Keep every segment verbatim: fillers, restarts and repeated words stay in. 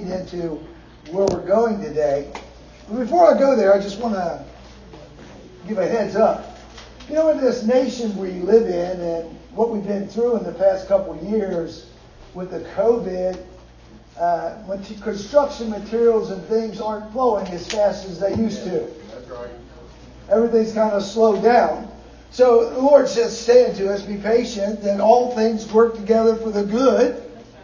into where we're going today. But before I go there, I just want to give a heads up. You know, in this nation we live in and what we've been through in the past couple of years with the COVID, uh, when t- construction materials and things aren't flowing as fast as they used to. That's right. Everything's kind of slowed down. So the Lord says, saying to us, be patient, that all things work together for the good.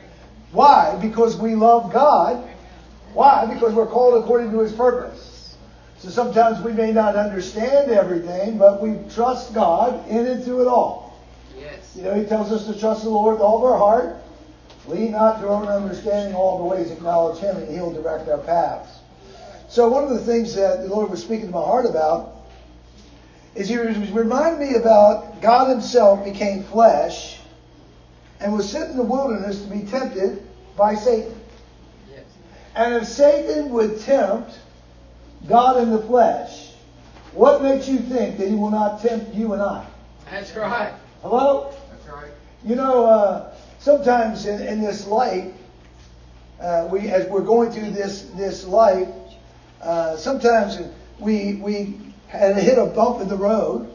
Why? Because we love God. Why? Because we're called according to His purpose. So sometimes we may not understand everything, but we trust God in and through it all. Yes. You know, He tells us to trust the Lord with all of our heart. Lean not to our own understanding, all the ways acknowledge Him, and He'll direct our paths. So one of the things that the Lord was speaking to my heart about is He was reminding me about God Himself became flesh and was sent in the wilderness to be tempted by Satan. Yes. And if Satan would tempt God in the flesh, what makes you think that He will not tempt you and I? That's right. Hello? That's right. You know, uh, sometimes in, in this life, uh, we as we're going through this this life, uh, sometimes we we had hit a bump in the road,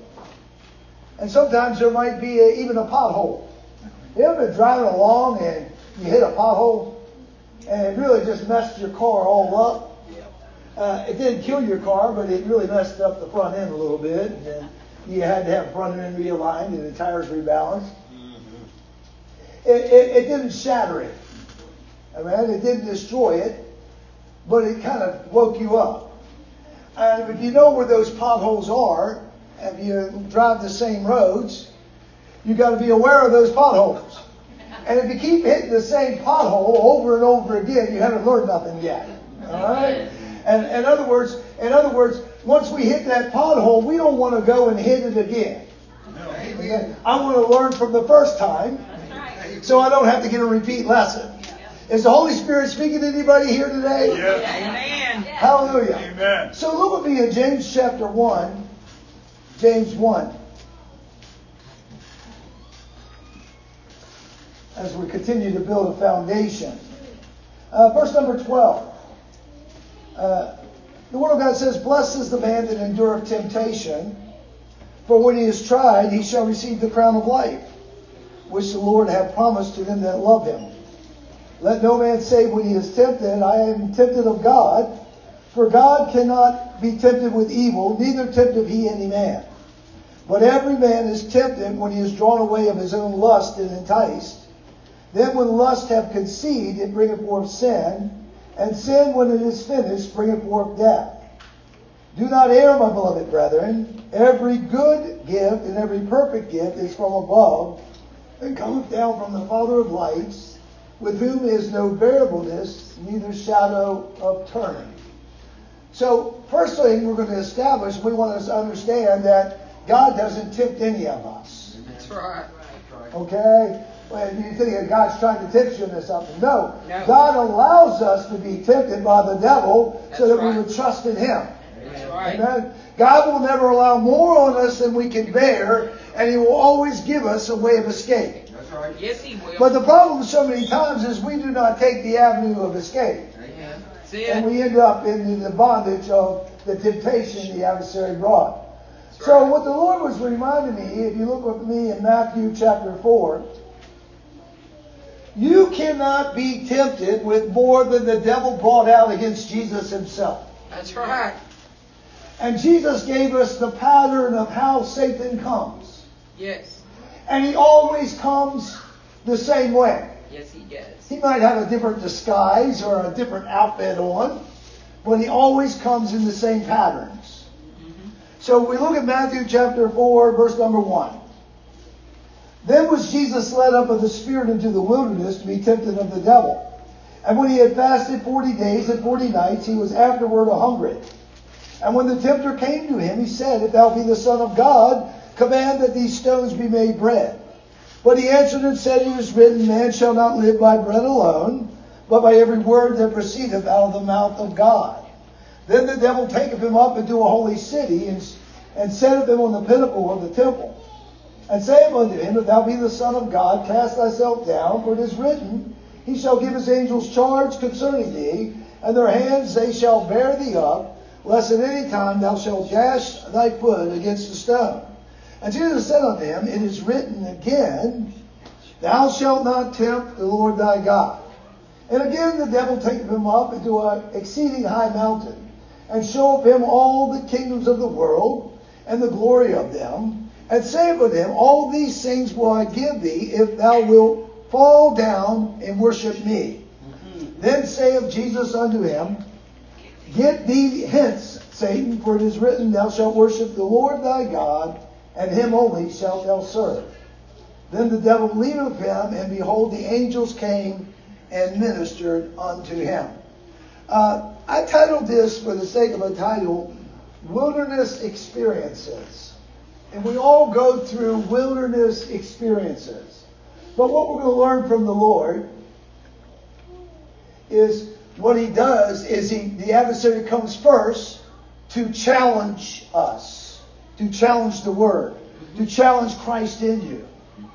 and sometimes there might be a, even a pothole. You ever been driving along and you hit a pothole, and it really just messed your car all up? Uh, it didn't kill your car, but it really messed up the front end a little bit. And then you had to have front end realigned and the tires rebalanced. Mm-hmm. It, it, it didn't shatter it. I mean, it didn't destroy it, but it kind of woke you up. And if you know where those potholes are, if you drive the same roads, you've got to be aware of those potholes. And if you keep hitting the same pothole over and over again, you haven't learned nothing yet. All right? And in other words, in other words, once we hit that pothole, we don't want to go and hit it again. Okay? I want to learn from the first time, so I don't have to get a repeat lesson. Is the Holy Spirit speaking to anybody here today? Yes. Amen. Hallelujah. Amen. So look with me in James chapter one. James one. As we continue to build a foundation. Uh, verse number twelve. Uh, the Word of God says, blessed is the man that endureth temptation, for when he is tried, he shall receive the crown of life, which the Lord hath promised to them that love Him. Let no man say when he is tempted, I am tempted of God, for God cannot be tempted with evil, neither tempteth He any man. But every man is tempted when he is drawn away of his own lust and enticed. Then when lust hath conceived, it bringeth forth sin, and sin, when it is finished, bringeth forth death. Do not err, my beloved brethren. Every good gift and every perfect gift is from above, and cometh down from the Father of lights, with whom is no variableness, neither shadow of turning. So, first thing we're going to establish, we want to understand that God doesn't tempt any of us. That's right. Okay? When you think that God's trying to tempt you into something. No. No. God allows us to be tempted by the devil That's so that right. we would trust in Him. That's right. Amen. God will never allow more on us than we can bear, and He will always give us a way of escape. That's right. Yes, He will. But the problem so many times is we do not take the avenue of escape. Yeah. See And it? we end up in the bondage of the temptation the adversary brought. That's So right. what the Lord was reminding me, if you look with me in Matthew chapter four, you cannot be tempted with more than the devil brought out against Jesus Himself. That's right. And Jesus gave us the pattern of how Satan comes. Yes. And he always comes the same way. Yes, He does. He might have a different disguise or a different outfit on, but he always comes in the same patterns. Mm-hmm. So we look at Matthew chapter four, verse number one. Then was Jesus led up of the Spirit into the wilderness to be tempted of the devil. And when he had fasted forty days and forty nights, he was afterward a hungry. And when the tempter came to him, he said, If thou be the Son of God, command that these stones be made bread. But he answered and said, It is written, Man shall not live by bread alone, but by every word that proceedeth out of the mouth of God. Then the devil taketh him up into a holy city, and, and setteth him on the pinnacle of the temple. And saith unto him, If thou be the Son of God, cast thyself down, for it is written, He shall give his angels charge concerning thee, and their hands they shall bear thee up, lest at any time thou shalt dash thy foot against a stone. And Jesus said unto him, It is written again, Thou shalt not tempt the Lord thy God. And again the devil taketh him up into an exceeding high mountain, and showeth him all the kingdoms of the world, and the glory of them, and saith unto him, All these things will I give thee, if thou wilt fall down and worship me. Mm-hmm. Then saith Jesus unto him, Get thee hence, Satan, for it is written, Thou shalt worship the Lord thy God, and him only shalt thou serve. Then the devil leaveth him, and behold, the angels came and ministered unto him. Uh, I titled this, for the sake of a title, Wilderness Experiences. And we all go through wilderness experiences. But what we're going to learn from the Lord is what he does is he, the adversary comes first to challenge us, to challenge the Word, to challenge Christ in you.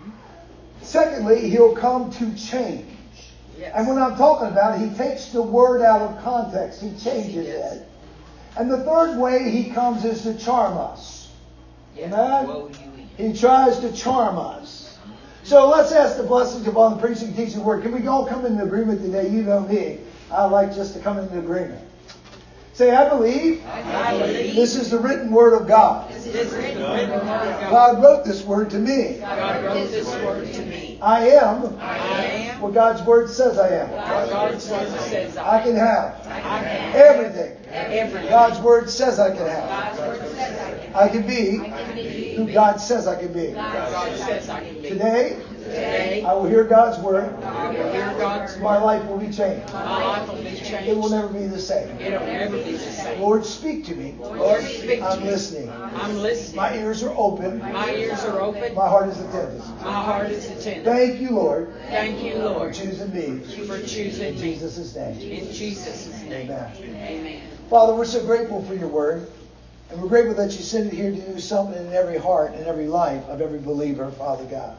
Secondly, he'll come to change. Yes. And when I'm talking about it, he takes the word out of context. He changes yes. it. And the third way he comes is to charm us. Yes. Amen? He tries to charm us. So let's ask the blessings upon the preaching and teaching the word. Can we all come into agreement today? You know me. I like just to come into agreement. Say, I believe, I believe this is the written word of God. This is the written word of God. God wrote this word to me. God wrote this word to me. I am, I am what God's word says I am. what God's word says I am. I can have I can have everything everything God's word says I can have. God's word says I can have. I can be I can be who God says I can be. God says I can be. Today, Today, I will hear God's word. I will hear God's word. My life will be changed. My life will be changed. It will never be the same. It'll never be the same. Lord, speak to me. Lord, speak to I'm me. listening. I'm listening. My ears are open. My ears are open. My heart is attentive. My heart is attentive. Thank you, Lord. Thank you, For Lord, choosing me. for choosing In me. Jesus' name. In Jesus' name. Amen. Amen. Father, we're so grateful for your word. And we're grateful that you sent it here to do something in every heart and every life of every believer, Father God.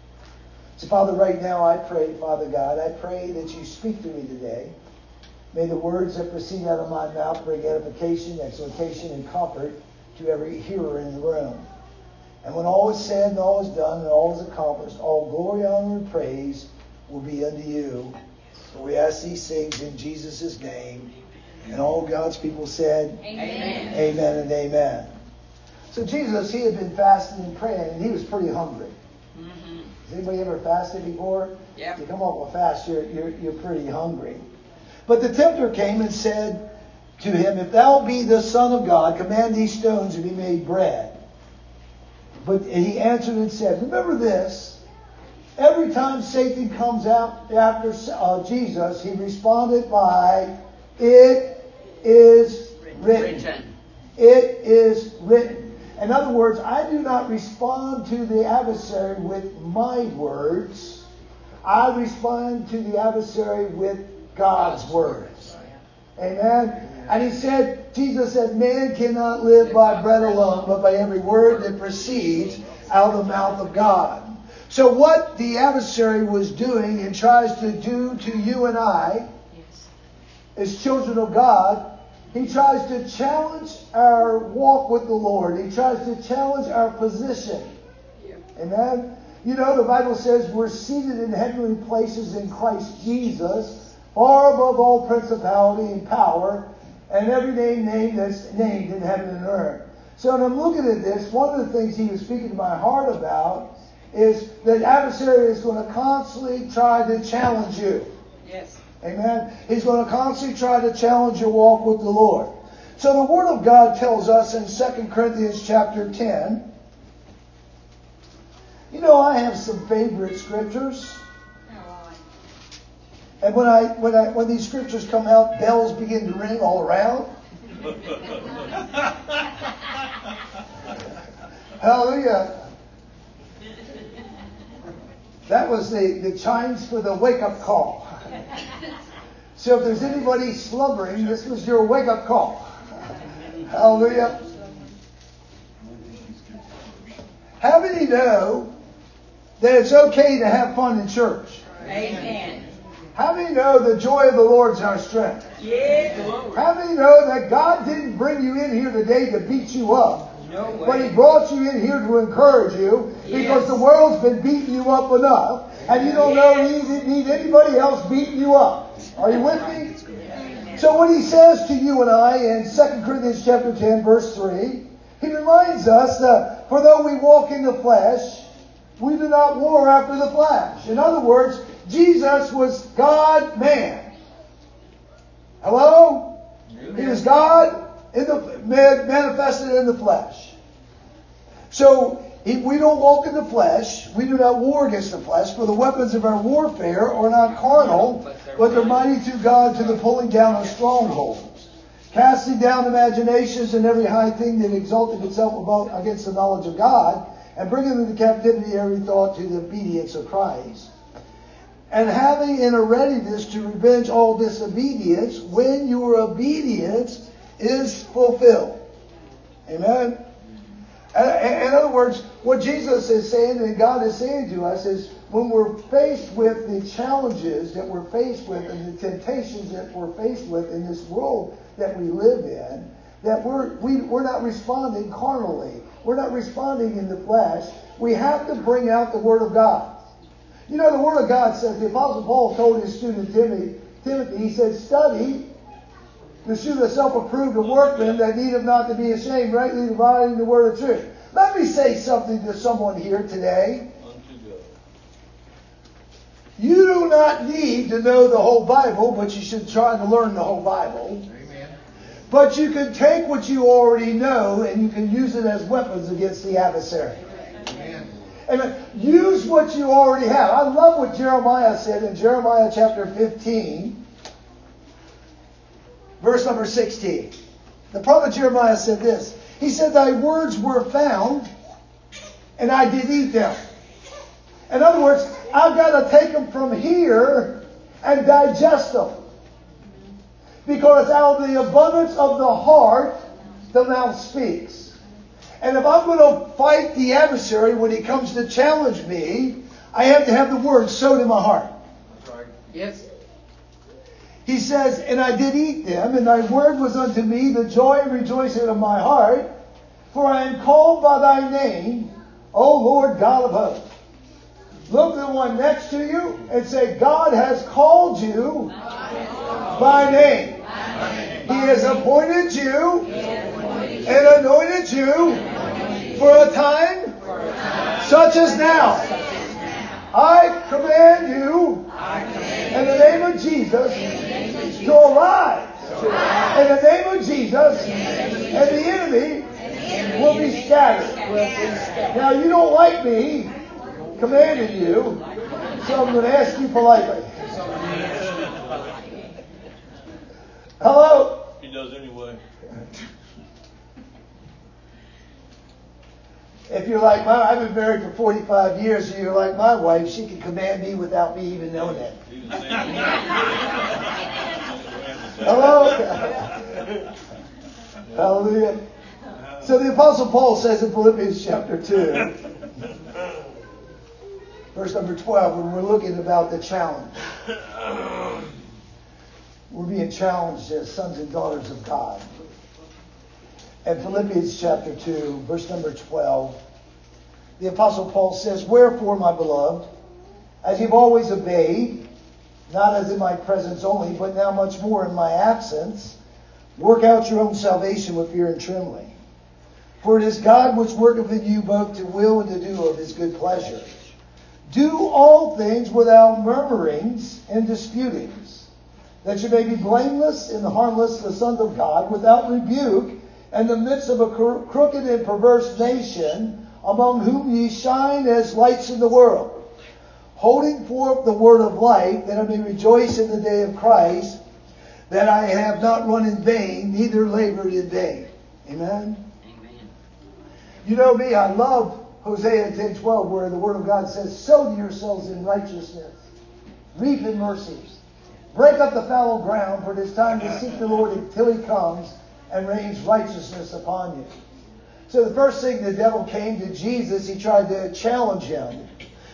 So, Father, right now I pray, Father God, I pray that you speak to me today. May the words that proceed out of my mouth bring edification, exhortation, and comfort to every hearer in the room. And when all is said and all is done and all is accomplished, all glory, honor, and praise will be unto you. For we ask these things in Jesus' name. And all God's people said, Amen. Amen and amen. So Jesus, he had been fasting and praying, and he was pretty hungry. Mm-hmm. Has anybody ever fasted before? Yeah. You come off a fast, you're, you're, you're pretty hungry. But the tempter came and said to him, If thou be the Son of God, command these stones to be made bread. But he answered and said, remember this, every time Satan comes out after uh, Jesus, he responded by, It is written. Written. It is written. In other words, I do not respond to the adversary with my words. I respond to the adversary with God's words. Amen. And he said, Jesus said, man cannot live by bread alone, but by every word that proceeds out of the mouth of God. So what the adversary was doing and tries to do to you and I, as children of God, he tries to challenge our walk with the Lord. He tries to challenge our position. Amen. You know, the Bible says we're seated in heavenly places in Christ Jesus, far above all principality and power, and every name named that's named in heaven and earth. So when I'm looking at this, one of the things he was speaking to my heart about is that adversary is going to constantly try to challenge you. Yes. Amen. He's going to constantly try to challenge your walk with the Lord. So the Word of God tells us in Second Corinthians chapter ten. You know, I have some favorite scriptures. And when I when I when these scriptures come out, bells begin to ring all around. Hallelujah. That was the, the chimes for the wake-up call. So if there's anybody slumbering, this was your wake-up call. Hallelujah. How many know that it's okay to have fun in church? Amen. How many know the joy of the Lord is our strength? Yeah, glory. How many know that God didn't bring you in here today to beat you up? No way. But He brought you in here to encourage you because Yes. the world's been beating you up enough and you don't know you need, need anybody else beating you up. Are you with me? So when He says to you and I in Second Corinthians chapter ten verse three, He reminds us that for though we walk in the flesh, we do not war after the flesh. In other words, Jesus was God-man. Hello? He was God in the manifested in the flesh. So if we don't walk in the flesh, we do not war against the flesh, for the weapons of our warfare are not carnal, but they're mighty through God to the pulling down of strongholds, casting down imaginations and every high thing that exalted itself above against the knowledge of God, and bringing into captivity every thought to the obedience of Christ. And having in a readiness to revenge all disobedience when your obedience is fulfilled. Amen? In other words, what Jesus is saying and God is saying to us is when we're faced with the challenges that we're faced with and the temptations that we're faced with in this world that we live in, that we're, we, we're not responding carnally. We're not responding in the flesh. We have to bring out the Word of God. You know, the Word of God says, the Apostle Paul told his student Timothy, Timothy, he said, study to show thyself approved a workman that needeth not to be ashamed, rightly dividing the word of truth. Let me say something to someone here today. You do not need to know the whole Bible, but you should try to learn the whole Bible. Amen. But you can take what you already know and you can use it as weapons against the adversary. Amen. Amen. Use what you already have. I love what Jeremiah said in Jeremiah chapter fifteen. Verse number sixteen. The prophet Jeremiah said this. He said, thy words were found, and I did eat them. In other words, I've got to take them from here and digest them. Because out of the abundance of the heart, the mouth speaks. And if I'm going to fight the adversary when he comes to challenge me, I have to have the word sowed in my heart. That's right. Yes. He says, and I did eat them, and thy word was unto me the joy and rejoicing of my heart. For I am called by thy name, O Lord God of hosts. Look at the one next to you and say, God has called you by name. He has appointed you and anointed you for a time such as now. I command you in the name of Jesus to arise in the name of Jesus, and the enemy will be scattered. Now, you don't like me commanding you, so I'm going to ask you politely. Hello? He does anyway. If you're like my, I've been married for forty-five years, and you're like my wife, she can command me without me even knowing it. Hello? Hallelujah. So the Apostle Paul says in Philippians chapter two, verse number twelve, when we're looking about the challenge. We're being challenged as sons and daughters of God. And Philippians chapter two, verse number twelve, the Apostle Paul says, wherefore, my beloved, as you've always obeyed, not as in my presence only, but now much more in my absence, work out your own salvation with fear and trembling. For it is God which worketh in you both to will and to do of his good pleasure. Do all things without murmurings and disputings, that you may be blameless and harmless, the sons of God, without rebuke, in the midst of a crooked and perverse nation, among whom ye shine as lights in the world, holding forth the word of life, that I may rejoice in the day of Christ, that I have not run in vain, neither labored in vain. Amen? Amen. You know me, I love Hosea ten twelve, where the word of God says, sow yourselves in righteousness, reap in mercies, break up the fallow ground, for it is time to seek the Lord until he comes and rains righteousness upon you. So the first thing the devil came to Jesus, he tried to challenge him.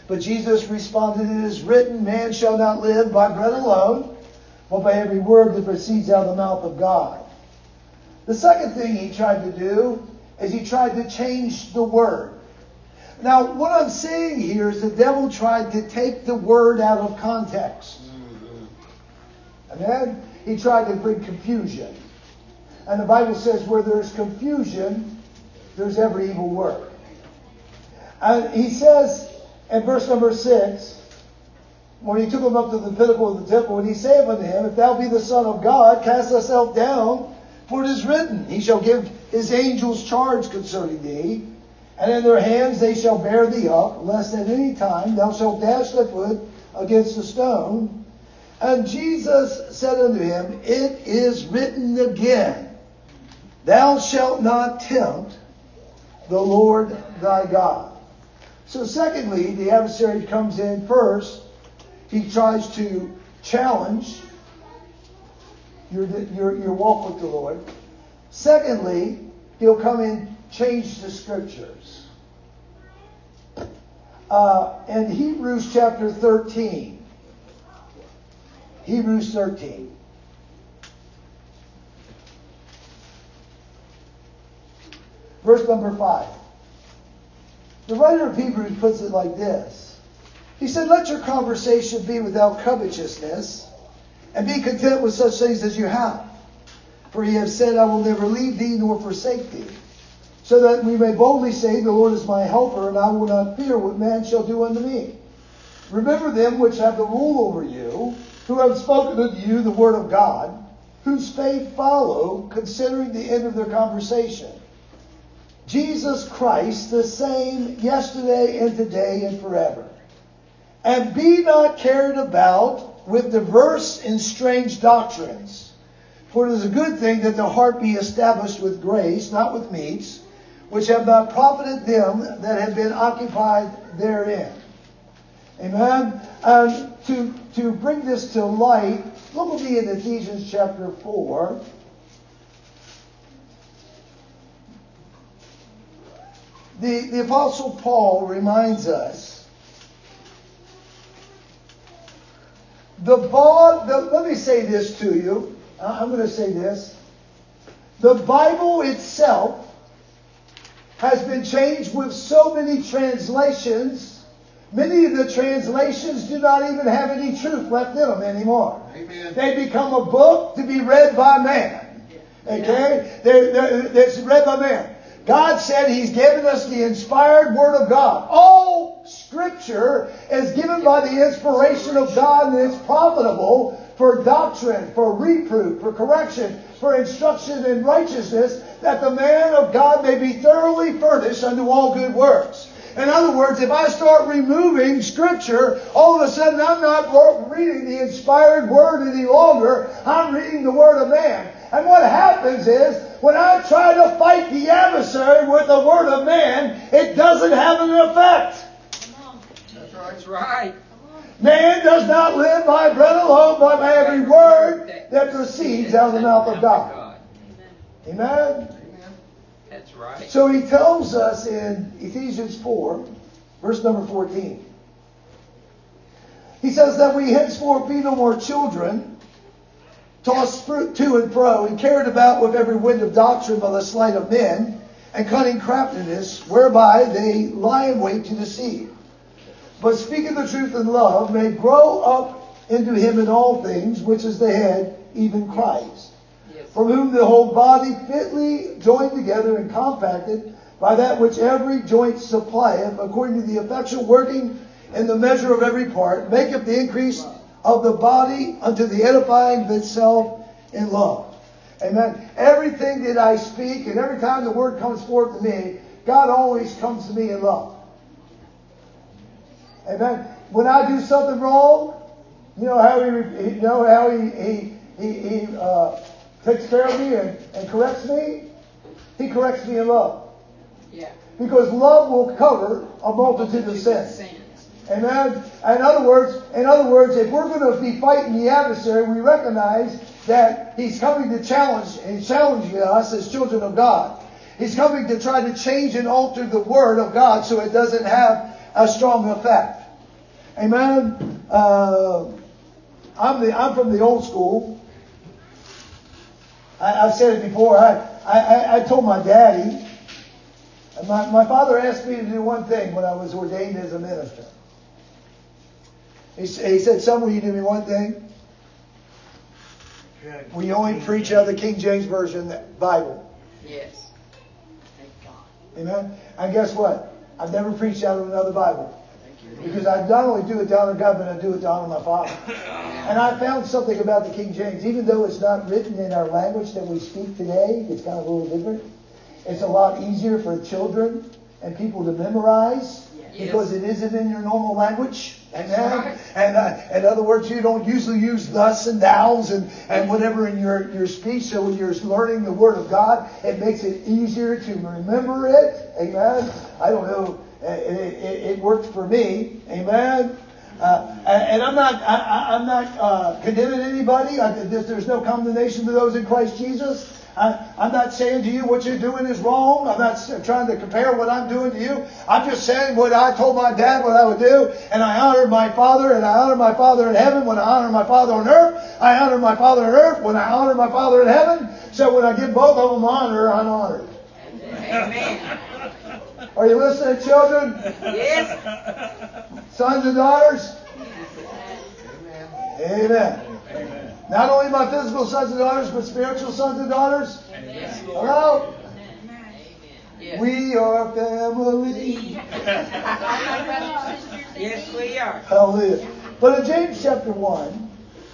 But Jesus responded, "It is written, man shall not live by bread alone, but by every word that proceeds out of the mouth of God." The second thing he tried to do is he tried to change the word. Now, what I'm saying here is the devil tried to take the word out of context. And then he tried to bring confusion. And the Bible says where there's confusion, there's every evil work. And he says in verse number six, when he took him up to the pinnacle of the temple, and he saith unto him, "If thou be the Son of God, cast thyself down, for it is written, He shall give His angels charge concerning thee, and in their hands they shall bear thee up, lest at any time thou shalt dash thy foot against a stone." And Jesus said unto him, "It is written again, Thou shalt not tempt the Lord thy God." So secondly, the adversary comes in first. He tries to challenge your, your, your walk with the Lord. Secondly, he'll come in, change the scriptures. Uh, in Hebrews chapter thirteen. Hebrews thirteen. Verse number five. The writer of Hebrews puts it like this. He said, "Let your conversation be without covetousness, and be content with such things as you have. For he has said, I will never leave thee nor forsake thee. So that we may boldly say, The Lord is my helper, and I will not fear what man shall do unto me. Remember them which have the rule over you, who have spoken unto you the word of God, whose faith follow, considering the end of their conversation. Jesus Christ, the same yesterday and today and forever. And be not carried about with diverse and strange doctrines. For it is a good thing that the heart be established with grace, not with meats, which have not profited them that have been occupied therein." Amen. And to, to bring this to light, look with me in Ephesians chapter four. The, the Apostle Paul reminds us, the bond, the, let me say this to you. I'm going to say this. The Bible itself has been changed with so many translations. Many of the translations do not even have any truth left in them anymore. Amen. They become a book to be read by man. Okay? They're, they're, it's read by man. God said He's given us the inspired Word of God. All Scripture is given by the inspiration of God, and it's profitable for doctrine, for reproof, for correction, for instruction in righteousness, that the man of God may be thoroughly furnished unto all good works. In other words, if I start removing Scripture, all of a sudden I'm not reading the inspired Word any longer. I'm reading the Word of man. And what happens is, when I try to fight the adversary with the word of man, it doesn't have an effect. That's right. That's right. Man does not live by bread alone, but by every word that proceeds out of the mouth of God. Amen? Amen? That's right. So he tells us in Ephesians four, verse number fourteen. He says that we henceforth be no more children, tossed to and fro, and carried about with every wind of doctrine by the sleight of men, and cunning craftiness, whereby they lie in wait to deceive. But speaking the truth in love, may grow up into Him in all things, which is the head, even Christ. Yes. From whom the whole body fitly joined together and compacted by that which every joint supplieth, according to the effectual working in the measure of every part, maketh the increase of the body unto the edifying of itself in love. Amen. Everything that I speak, and every time the word comes forth to me, God always comes to me in love. Amen. When I do something wrong, you know how he, you know how he he he, he uh, takes care of me and, and corrects me. He corrects me in love. Yeah. Because love will cover a multitude of sins. Amen. In other words, in other words, if we're going to be fighting the adversary, we recognize that he's coming to challenge and challenging us as children of God. He's coming to try to change and alter the word of God so it doesn't have a strong effect. Amen. Uh, I'm the I'm from the old school. I, I've said it before. I, I, I told my daddy, my, my father asked me to do one thing when I was ordained as a minister. He, he said, son, will you do me one thing? Will you only preach out of the King James Version Bible? Yes. Amen. And guess what? I've never preached out of another Bible. Because I not only do it to honor God, but I do it to honor my Father. And I found something about the King James. Even though it's not written in our language that we speak today, it's kind of a little different. It's a lot easier for children and people to memorize. Yes. Because it isn't in your normal language. Amen. Right. And uh, in other words, you don't usually use thus and thous and, and whatever in your, your speech. So when you're learning the Word of God, it makes it easier to remember it. Amen. I don't know. It, it, it worked for me. Amen. Uh, and I'm not I, I'm not uh, condemning anybody. I, there's no condemnation to those in Christ Jesus. I, I'm not saying to you what you're doing is wrong. I'm not trying to compare what I'm doing to you. I'm just saying what I told my dad what I would do. And I honored my father, and I honor my father in heaven when I honor my father on earth. I honor my father on earth when I honor my father in heaven. So when I give both of them honor, I'm honored. Amen. Are you listening, children? Yes. Sons and daughters? Amen. Amen. Amen. Not only my physical sons and daughters, but spiritual sons and daughters? Yes, Hello? Amen. Yes. We are family. Yes, we are. Hallelujah. But in James chapter one,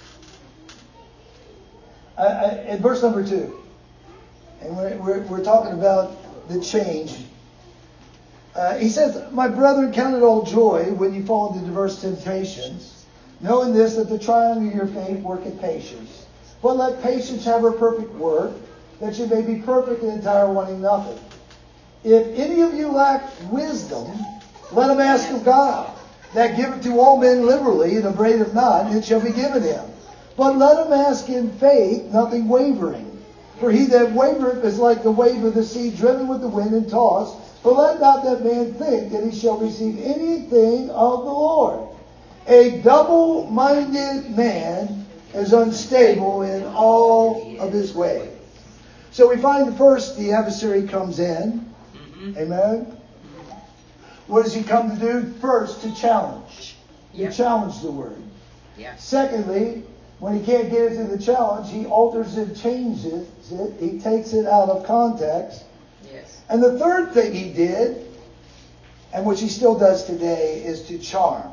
I, I, in verse number two, and we're, we're, we're talking about the change. Uh, he says, my brethren, count it all joy when you fall into diverse temptations, knowing this, that the trying of your faith worketh patience. But let patience have her perfect work, that you may be perfect and entire, wanting nothing. If any of you lack wisdom, let him ask of God, that giveth to all men liberally, and upbraideth not, and it shall be given him. But let him ask in faith, nothing wavering. For he that wavereth is like the wave of the sea, driven with the wind and tossed. But let not that man think that he shall receive anything of the Lord. A double-minded man is unstable in all of his ways. So we find first the adversary comes in. Mm-hmm. Amen. What does he come to do? First, to challenge. Yep. To challenge the word. Yep. Secondly, when he can't get into the challenge, he alters and changes it. He takes it out of context. And the third thing he did, and which he still does today, is to charm.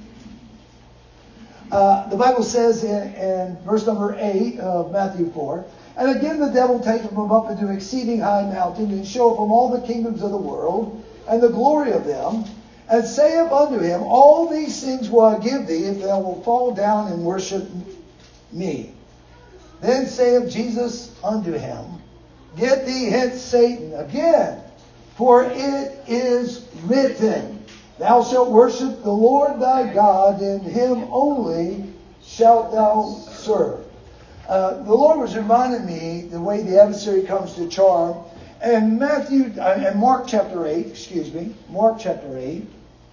Uh, the Bible says in, in verse number eight of Matthew four, and again the devil taketh him up into exceeding high mountain, and showeth him all the kingdoms of the world, and the glory of them, and saith unto him, all these things will I give thee, if thou wilt fall down and worship me. Then saith Jesus unto him, get thee hence, Satan, again, for it is written, thou shalt worship the Lord thy God, and him only shalt thou serve. Uh, the Lord was reminding me the way the adversary comes to charm. And Matthew, uh, and Mark chapter eight, excuse me, Mark chapter eight.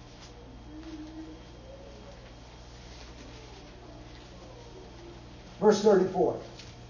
Verse thirty-four.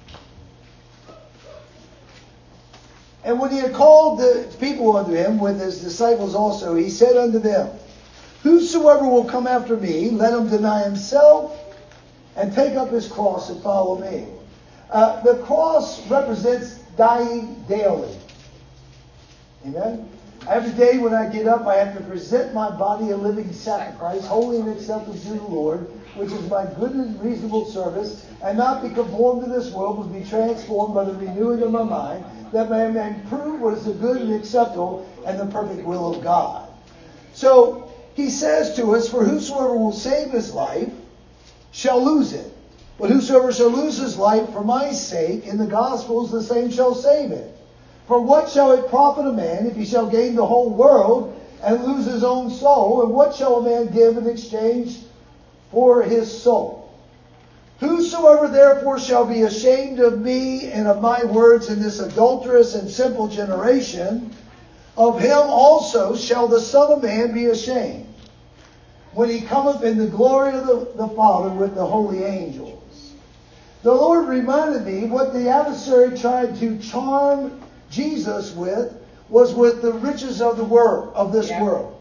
And when he had called the people unto him with his disciples also, he said unto them, whosoever will come after me, let him deny himself and take up his cross and follow me. Uh, the cross represents dying daily. Amen? Every day when I get up, I have to present my body a living sacrifice, holy and acceptable to the Lord, which is my good and reasonable service, and not be conformed to this world, but be transformed by the renewing of my mind, that I may prove what is the good and acceptable and the perfect will of God. So he says to us, for whosoever will save his life shall lose it. But whosoever shall lose his life for my sake in the Gospels, the same shall save it. For what shall it profit a man if he shall gain the whole world and lose his own soul? And what shall a man give in exchange for his soul? Whosoever therefore shall be ashamed of me and of my words in this adulterous and simple generation, of him also shall the Son of Man be ashamed, when he cometh in the glory of the, the Father with the holy angels. The Lord reminded me what the adversary tried to charm Jesus with was with the riches of the world, of this Yeah. world.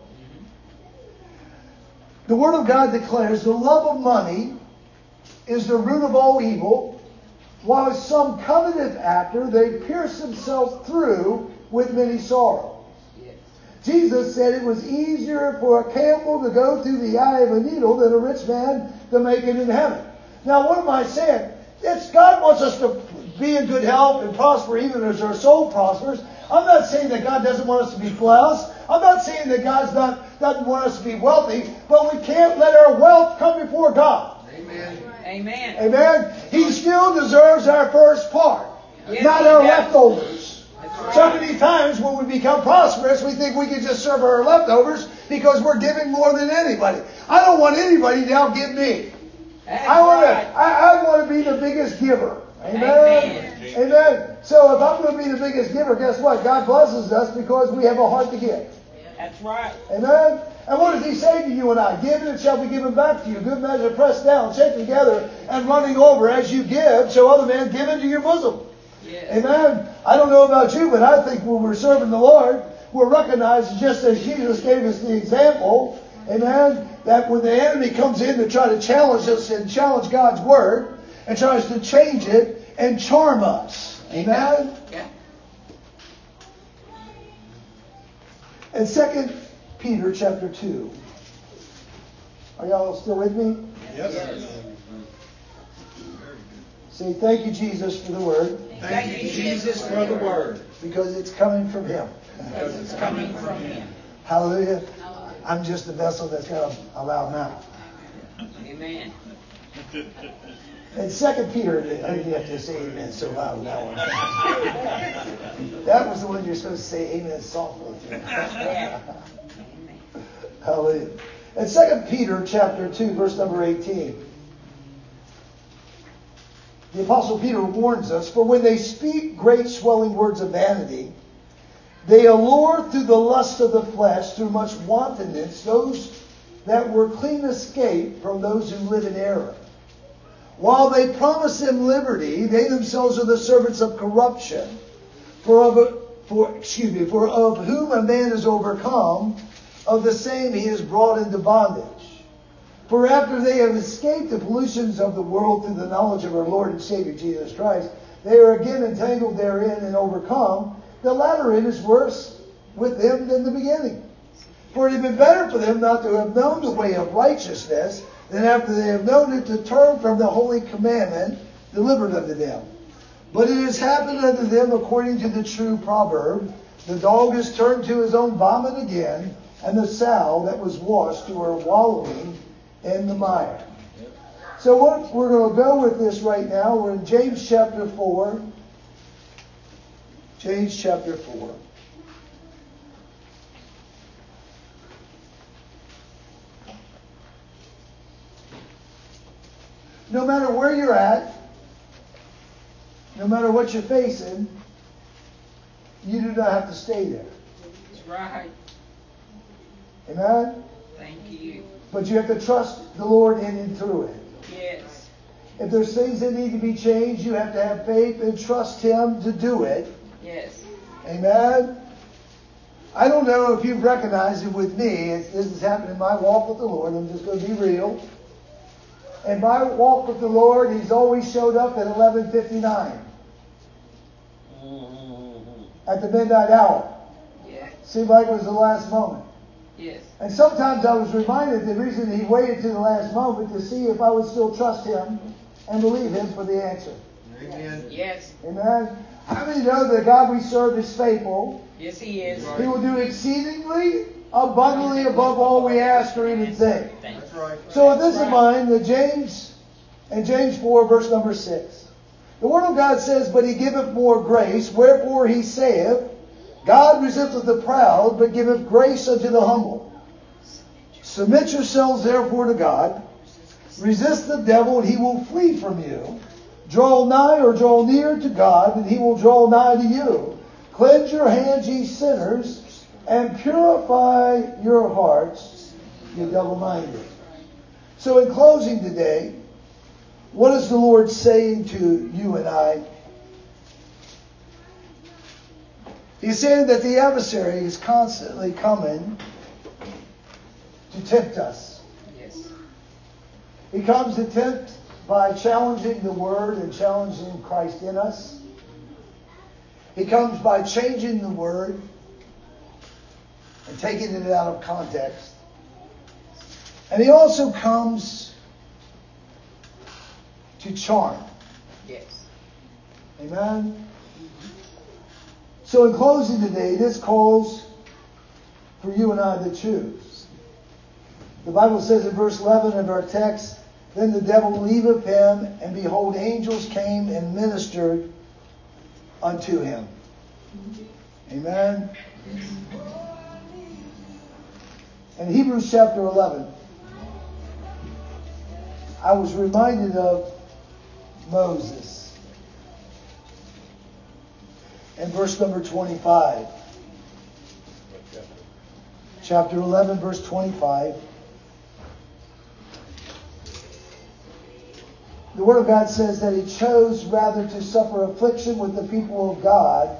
The Word of God declares the love of money is the root of all evil, while some covetous after they pierce themselves through with many sorrows. Yes. Jesus said it was easier for a camel to go through the eye of a needle than a rich man to make it in heaven. Now, what am I saying? It's God wants us to be in good health and prosper even as our soul prospers. I'm not saying that God doesn't want us to be blessed. I'm not saying that God not, doesn't want us to be wealthy, but we can't let our wealth come before God. Amen. Amen. Amen. He still deserves our first part, Yes, not he our does. leftovers. That's So right. many times when we become prosperous, we think we can just serve our leftovers because we're giving more than anybody. I don't want anybody to outgive me. That's I want right. to. I, I want to be the biggest giver. Amen. Amen. Amen. So if I'm going to be the biggest giver, guess what? God blesses us because we have a heart to give. That's right. Amen. And what does He say to you and I? Give and it shall be given back to you. Good measure, pressed down, shaken together, and running over. As you give, shall other men give into your bosom. Yes. Amen. I don't know about you, but I think when we're serving the Lord, we're recognized just as Jesus gave us the example. Amen. That when the enemy comes in to try to challenge us and challenge God's word and tries to change it and charm us. Amen. Yeah. In Second Peter chapter two. Are y'all still with me? Yes. Yes. Say thank you, Jesus, for the word. Thank you, Jesus, for the word. Because it's coming from Him. Because it's coming from Him. Hallelujah. I'm just a vessel that's got a loud mouth. Amen. In Second Peter, I didn't have to say amen so loud on that one. That was the one you're supposed to say amen softly to. Yeah. Hallelujah. In Second Peter chapter two, verse number eighteen, the Apostle Peter warns us, for when they speak great swelling words of vanity, they allure through the lust of the flesh, through much wantonness, those that were clean escaped from those who live in error. While they promise them liberty, they themselves are the servants of corruption. For of, for, excuse me, for of whom a man is overcome, of the same he is brought into bondage. For after they have escaped the pollutions of the world through the knowledge of our Lord and Savior Jesus Christ, they are again entangled therein and overcome. The latter end is worse with them than the beginning. For it had been better for them not to have known the way of righteousness, than after they have known it to turn from the holy commandment delivered unto them. But it has happened unto them according to the true proverb, the dog is turned to his own vomit again, and the sow that was washed to her wallowing in the mire. So what we're going to go with this right now, we're in James chapter four. James chapter four. No matter where you're at, no matter what you're facing, you do not have to stay there. That's right. Amen? Thank you. But you have to trust the Lord in and through it. Yes. If there's things that need to be changed, you have to have faith and trust Him to do it. Yes. Amen? I don't know if you've recognized it with me. It's, this has happened in my walk with the Lord. I'm just going to be real. In my walk with the Lord, He's always showed up at eleven fifty-nine. At the midnight hour. Yes. Seemed like it was the last moment. Yes. And sometimes I was reminded the reason He waited to the last moment to see if I would still trust Him and believe Him for the answer. Amen. Yes. Amen. How many know that God we serve is faithful? Yes, He is. He will do exceedingly abundantly above all we ask or even think. That's right. So with this in mind, the James and James four, verse number six. The Word of God says, but He giveth more grace, wherefore He saith, God resisteth the proud, but giveth grace unto the humble. Submit yourselves therefore to God. Resist the devil, and he will flee from you. Draw nigh or draw near to God, and He will draw nigh to you. Cleanse your hands, ye sinners, and purify your hearts, Be double-minded. So in closing today, what is the Lord saying to you and I? He's saying that the adversary is constantly coming to tempt us. Yes. He comes to tempt by challenging the Word and challenging Christ in us. He comes by changing the Word and taking it out of context. And he also comes to charm. Yes. Amen? So in closing today, this calls for you and I to choose. The Bible says in verse eleven of our text, then the devil leaveth him, and behold, angels came and ministered unto him. Amen? In Hebrews chapter eleven, I was reminded of Moses. In verse number twenty-five. Chapter eleven, verse twenty-five. The Word of God says that he chose rather to suffer affliction with the people of God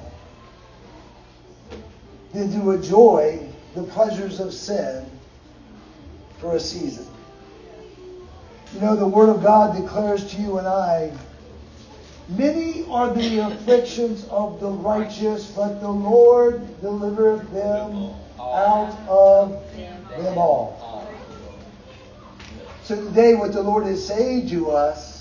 than to enjoy the pleasures of sin for a season. You know, the Word of God declares to you and I, many are the afflictions of the righteous, but the Lord delivereth them out of them all. So today what the Lord is saying to us,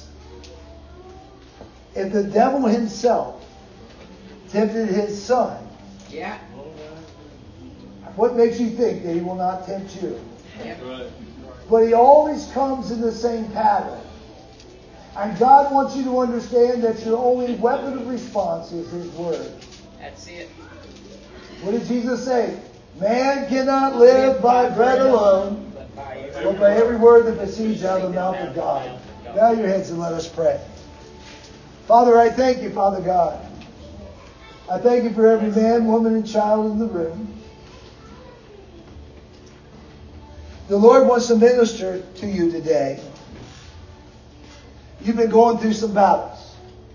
if the devil himself tempted his son, Yeah. what makes you think that he will not tempt you? That's right. But he always comes in the same pattern. And God wants you to understand that your only weapon of response is His Word. That's it. What did Jesus say? Man cannot live by bread alone, But by but by every word that proceeds out of the mouth of God. Bow your heads and let us pray. Father, I thank you, Father God. I thank you for every man, woman, and child in the room. The Lord wants to minister to you today. You've been going through some battles.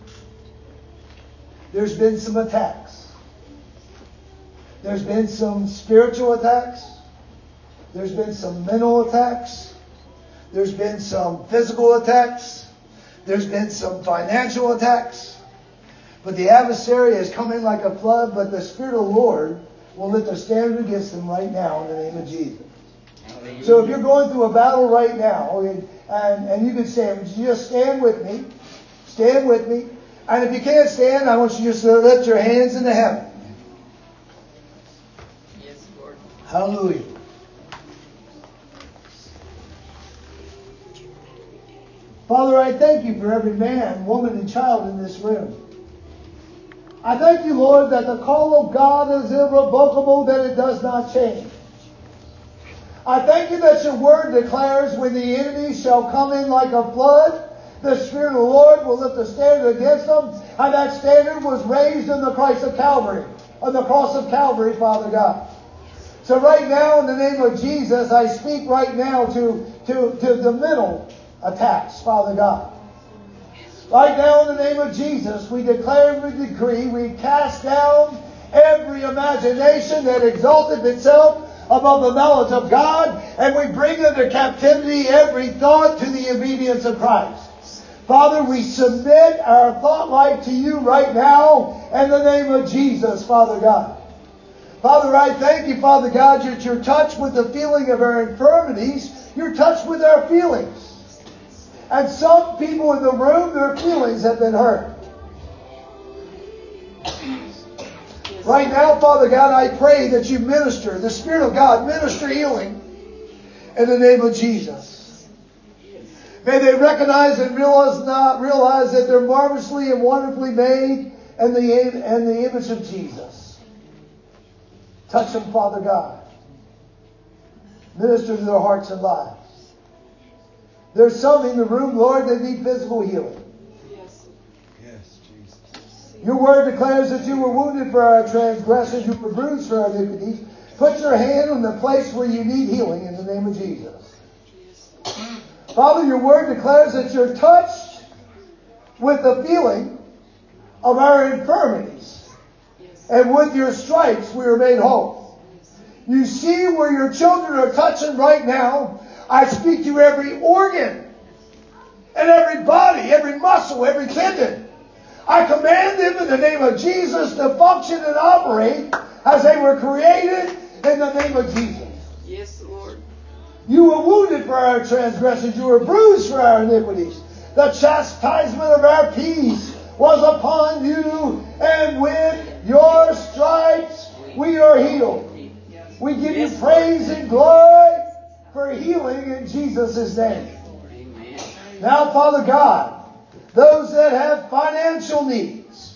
There's been some attacks. There's been some spiritual attacks. There's been some mental attacks. There's been some physical attacks. There's been some financial attacks. But the adversary has come in like a flood, but the Spirit of the Lord will lift a standard against them right now in the name of Jesus. So if you're going through a battle right now, and, and, and you can stand, would you just stand with me? Stand with me. And if you can't stand, I want you just to lift your hands into heaven. Yes, Lord. Hallelujah. Father, I thank you for every man, woman, and child in this room. I thank you, Lord, that the call of God is irrevocable, that it does not change. I thank you that your word declares when the enemy shall come in like a flood, the Spirit of the Lord will lift a standard against them, and that standard was raised in the Christ of Calvary, on the cross of Calvary, Father God. So right now, in the name of Jesus, I speak right now to, to, to the middle attacks, Father God. Right now, in the name of Jesus, we declare and we decree, we cast down every imagination that exalted itself above the knowledge of God, and we bring into captivity every thought to the obedience of Christ. Father, we submit our thought life to you right now in the name of Jesus, Father God. Father, I thank you, Father God, that you're touched with the feeling of our infirmities. You're touched with our feelings. And some people in the room, their feelings have been hurt. Right now, Father God, I pray that you minister, the Spirit of God, minister healing in the name of Jesus. May they recognize and realize not realize that they're marvelously and wonderfully made in the, in the image of Jesus. Touch them, Father God. Minister to their hearts and lives. There's some in the room, Lord, that need physical healing. Yes, Jesus. Your word declares that you were wounded for our transgressions, you were bruised for our iniquities. Put your hand on the place where you need healing in the name of Jesus. Father, your word declares that you're touched with the feeling of our infirmities. And with your stripes we are made whole. You see where your children are touching right now. I speak to every organ and every body, every muscle, every tendon. I command them in the name of Jesus to function and operate as they were created in the name of Jesus. Yes, Lord. You were wounded for our transgressions. You were bruised for our iniquities. The chastisement of our peace was upon you. And with your stripes we are healed. We give you praise and glory for healing in Jesus' name. Amen. Now, Father God, those that have financial needs,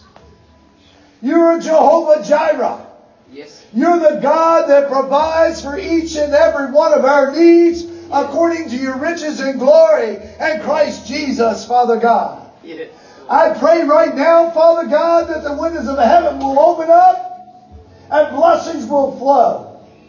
you're Jehovah Jireh. Yes. You're the God that provides for each and every one of our needs according to your riches and glory and Christ Jesus, Father God. Yes. I pray right now, Father God, that the windows of heaven will open up and blessings will flow.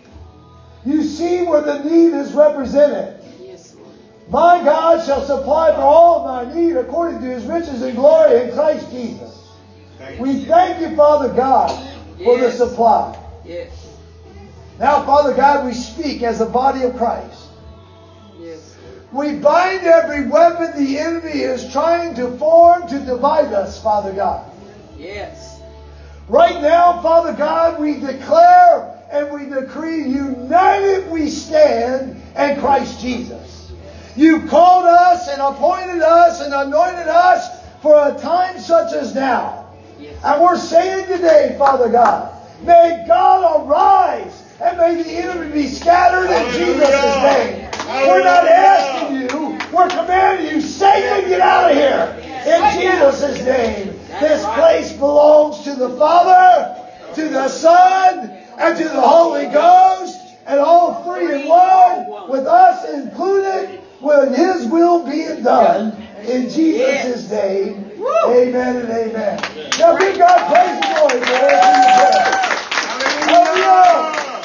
You see where the need is represented. Yes, Lord. My God shall supply for all of my need according to his riches and glory in Christ Jesus. Thank We you. thank you, Father God, for the Yes. supply. Yes. Now, Father God, we speak as a body of Christ. Yes. We bind every weapon the enemy is trying to form to divide us, Father God. Yes. Right now, Father God, we declare and we decree, united we stand in Christ Jesus. You've called us and appointed us and anointed us for a time such as now. Yes. And we're saying today, Father God, may God arise and may the enemy be scattered in Jesus' name. We're not asking you, we're commanding you, Satan, get out of here in Jesus' name. This place belongs to the Father, to the Son, and to the Holy Ghost, and all three in one, with us included, with His will being done in Jesus' name. Amen and amen. Now give God praise and glory for everything you pray. Hallelujah!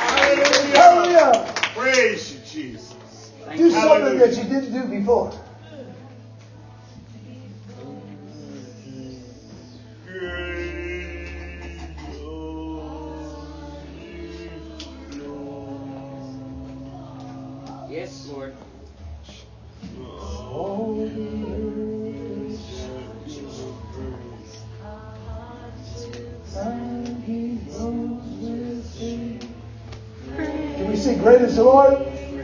Hallelujah! Praise you, Jesus. Do something that you didn't do before. Yes, Lord. Can we sing Great is the Lord?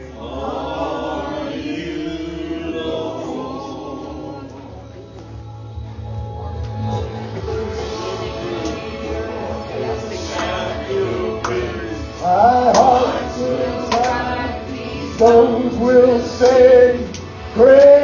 My heart will cry, those will say, Great